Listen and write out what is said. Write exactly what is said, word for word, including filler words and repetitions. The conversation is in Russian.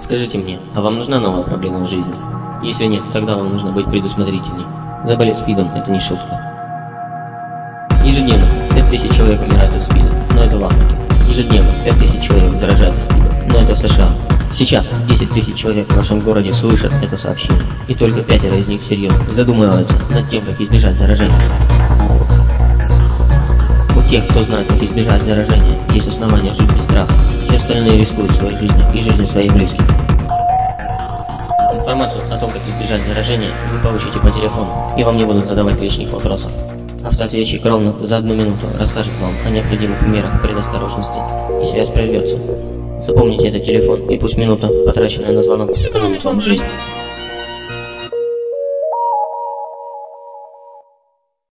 Скажите мне, а вам нужна новая проблема в жизни? Если нет, тогда вам нужно быть предусмотрительней. Заболеть СПИДом – это не шутка. Ежедневно пять тысяч человек умирают от СПИДа, но это в Африке. Ежедневно пять тысяч человек заражаются СПИДом, но это в США. Сейчас десять тысяч человек в нашем городе слышат это сообщение, и только пятеро из них всерьез задумываются над тем, как избежать заражения. У тех, кто знает, как избежать заражения, есть основания жить без страха. Все остальные рискуют своей жизнью и жизнью своих близких. Информацию о том, как избежать заражения, вы получите по телефону, и вам не будут задавать лишних вопросов. Автоответчик ровно за одну минуту расскажет вам о необходимых мерах предосторожности, и связь прервется. Запомните этот телефон, и пусть минута, потраченная на звонок, сэкономит вам жизнь.